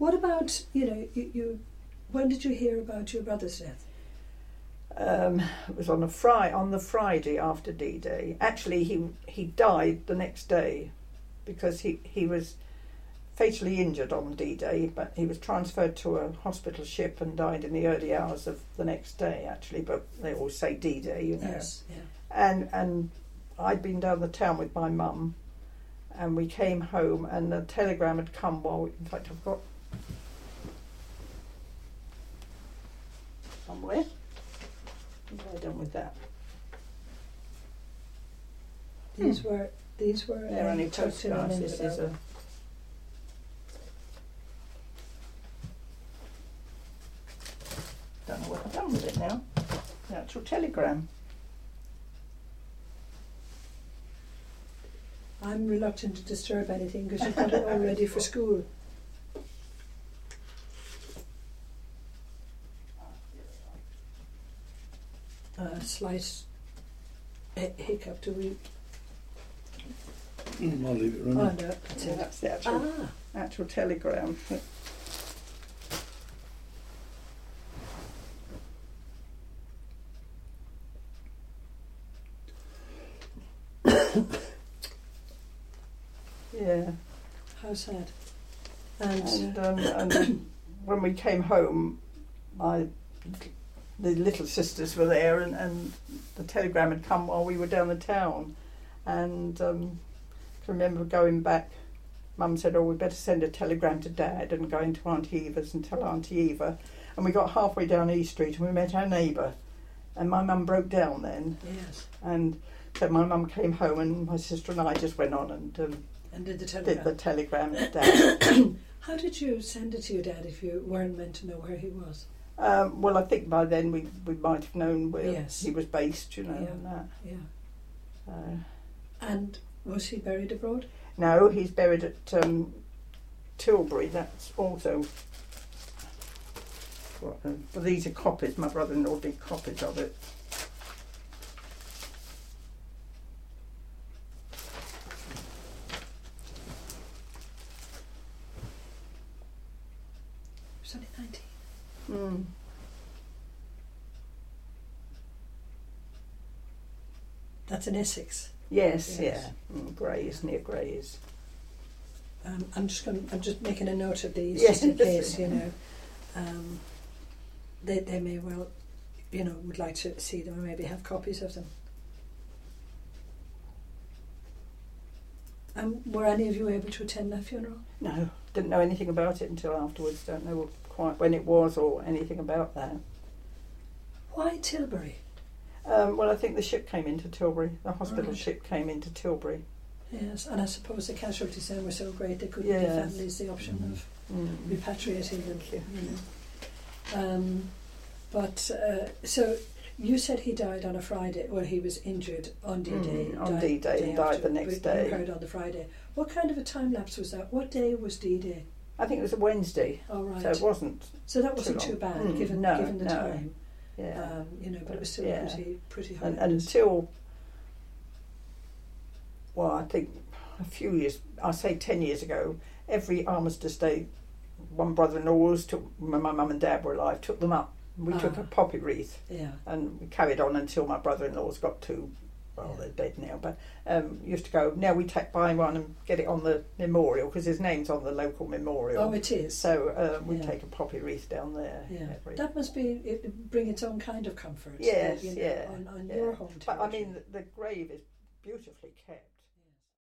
What about, you when did you hear about your brother's death? It was on the Friday after D-Day. Actually, he died the next day because he was fatally injured on D-Day, but he was transferred to a hospital ship and died in the early hours of the next day, actually. But they always say D-Day, Yes, yeah. And I'd been down the town with my mum, and we came home, and the telegram had come in fact, I've got somewhere. What have I done with that? These were They're only tucked in an postcards. This is envelope. Don't know what I've done with it now. The actual telegram. I'm reluctant to disturb anything because you've got it all ready for school. Slight hiccup to read. I'll leave it running. Oh no, that's it. That's the actual telegram. Yeah. How sad. And when we came home, the little sisters were there, and the telegram had come while we were down the town. And I remember going back, Mum said, "Oh, we'd better send a telegram to Dad and go into Auntie Eva's and tell Auntie Eva." And we got halfway down East Street and we met our neighbour. And my mum broke down then. Yes. And so my mum came home, and my sister and I just went on and did the telegram. did the telegram to Dad. How did you send it to your dad if you weren't meant to know where he was? Well, I think by then we might have known where Yes. he was based, Yeah. and that. Yeah. And was he buried abroad? No, he's buried at Tilbury. That's also. But these are copies. My brother-in-law did copies of it. He was only 19. Mm. That's in Essex. Yes, Yes. yeah. Grays, near Grays. I'm just making a note of these Yes. just in case, they may well, would like to see them or maybe have copies of them. Were any of you able to attend that funeral? No, didn't know anything about it until afterwards. Don't know quite when it was or anything about that. Why Tilbury? Well, I think the ship came into Tilbury. The hospital Right. ship came into Tilbury. Yes, and I suppose the casualties then were so great they couldn't Yes. give families the option of repatriating them. So you said he died on a Friday, or he was injured on D-Day. On D-Day and died the next day. You heard on the Friday. What kind of a time lapse was that? What day was D-Day? I think it was a Wednesday, Oh right. so it wasn't. So that wasn't too too long. bad given the no. time. Yeah. But it was still Yeah. pretty And horrendous. until, well, I think a few years, I say 10 years ago, every Armistice Day, one brother-in-law's when my mum and dad were alive, took them up. We took a poppy wreath, Yeah. and we carried on until my brother-in-law's got to, well, they're dead now, but used to go, now we buy one and get it on the memorial, because his name's on the local memorial. Oh, it is. So we take a poppy wreath down there. Yeah, that must bring its own kind of comfort. Yes, on yeah. your home But I territory. mean, the grave is beautifully kept.